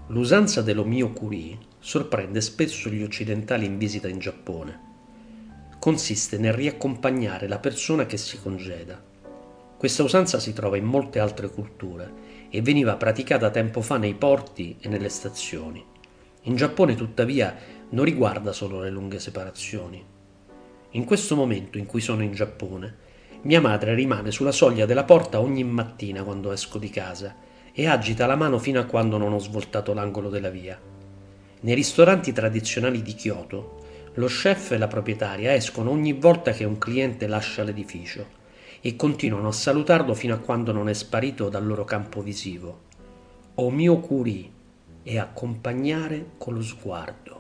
L'usanza dell'omiyokuri sorprende spesso gli occidentali in visita in Giappone. Consiste nel riaccompagnare la persona che si congeda. Questa usanza si trova in molte altre culture e veniva praticata tempo fa nei porti e nelle stazioni. In Giappone, tuttavia, non riguarda solo le lunghe separazioni. In questo momento in cui sono in Giappone, mia madre rimane sulla soglia della porta ogni mattina quando esco di casa e agita la mano fino a quando non ho svoltato l'angolo della via. Nei ristoranti tradizionali di Kyoto, lo chef e la proprietaria escono ogni volta che un cliente lascia l'edificio e continuano a salutarlo fino a quando non è sparito dal loro campo visivo. Omiyokuri e accompagnare con lo sguardo.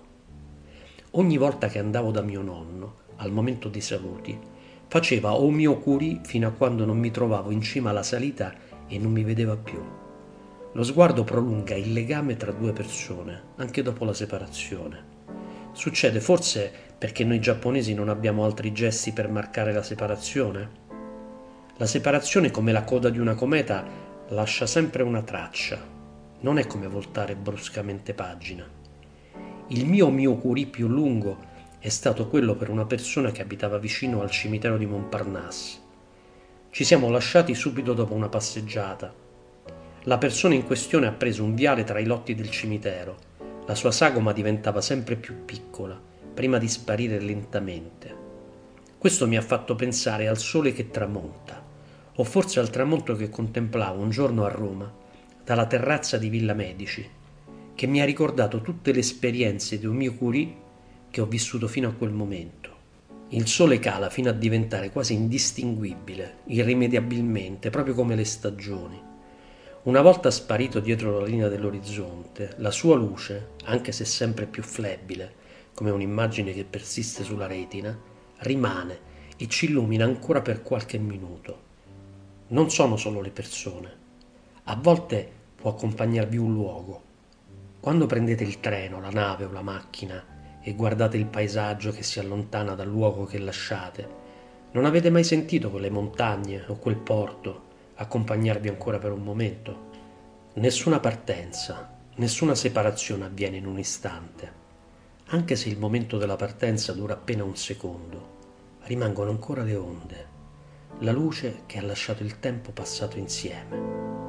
Ogni volta che andavo da mio nonno, al momento dei saluti, faceva omiyokuri fino a quando non mi trovavo in cima alla salita e non mi vedeva più. Lo sguardo prolunga il legame tra due persone, anche dopo la separazione. Succede forse perché noi giapponesi non abbiamo altri gesti per marcare la separazione? La separazione, come la coda di una cometa, lascia sempre una traccia. Non è come voltare bruscamente pagina. Il mio curì più lungo è stato quello per una persona che abitava vicino al cimitero di Montparnasse. Ci siamo lasciati subito dopo una passeggiata. La persona in questione ha preso un viale tra i lotti del cimitero. La sua sagoma diventava sempre più piccola, prima di sparire lentamente. Questo mi ha fatto pensare al sole che tramonta, o forse al tramonto che contemplavo un giorno a Roma, dalla terrazza di Villa Medici, che mi ha ricordato tutte le esperienze di un mio curì che ho vissuto fino a quel momento. Il sole cala fino a diventare quasi indistinguibile, irrimediabilmente, proprio come le stagioni. Una volta sparito dietro la linea dell'orizzonte, la sua luce, anche se sempre più flebile, come un'immagine che persiste sulla retina, rimane e ci illumina ancora per qualche minuto. Non sono solo le persone. A volte può accompagnarvi un luogo. Quando prendete il treno, la nave o la macchina e guardate il paesaggio che si allontana dal luogo che lasciate, non avete mai sentito quelle montagne o quel porto accompagnarvi ancora per un momento? Nessuna partenza, nessuna separazione avviene in un istante. Anche se il momento della partenza dura appena un secondo, rimangono ancora le onde, la luce che ha lasciato il tempo passato insieme.